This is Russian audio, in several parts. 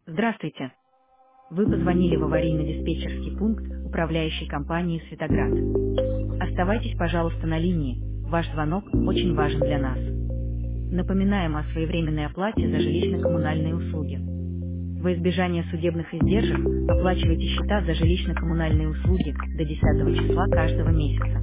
Здравствуйте. Вы позвонили в аварийно-диспетчерский пункт управляющей компании «Светоград». Оставайтесь, пожалуйста, на линии. Ваш звонок очень важен для нас. Напоминаем о своевременной оплате за жилищно-коммунальные услуги. Во избежание судебных издержек оплачивайте счета за жилищно-коммунальные услуги до 10 числа каждого месяца.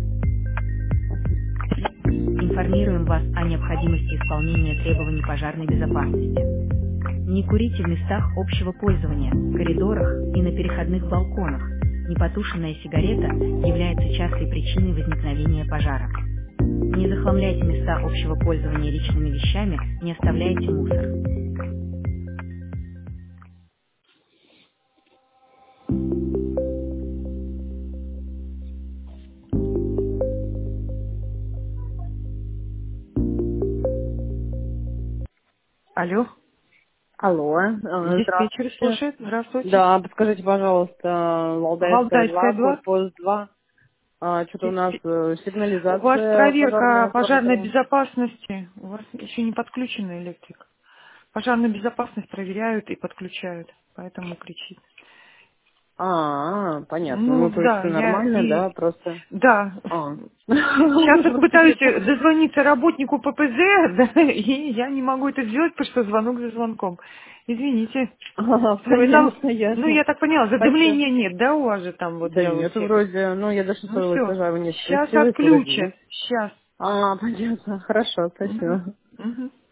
Информируем вас о необходимости исполнения требований пожарной безопасности. Не курите в местах общего пользования, коридорах и на переходных балконах. Непотушенная сигарета является частой причиной возникновения пожара. Не захламляйте места общего пользования личными вещами, не оставляйте мусор. Алло, Алло, диспетчер здравствуйте. слушает. Здравствуйте. Да, подскажите, пожалуйста, Валдайская 2, Валдайская 2. корпус 2. Что-то у нас У вас сигнализация проверка пожарная пожарной сработала. безопасности. У вас еще не подключен электрик. Пожарную безопасность проверяют и подключают, поэтому кричит. Понятно. Ну Ну, то есть да, все я нормально, и да, просто... да. А. Сейчас вот Просто пытаюсь телефон. дозвониться работнику ППЗ, да, и я не могу это сделать, потому что звонок за звонком. Извините. Ну и там, Понятно, ну ясно. я так поняла, Спасибо. задымления нет, да, у вас же там вот Да для вот нет, всех. вроде, ну, я до Ну шестого все, этажа не сейчас спустилась, вроде отключат, есть. сейчас. Понятно, хорошо, Мгм. спасибо. Мгм.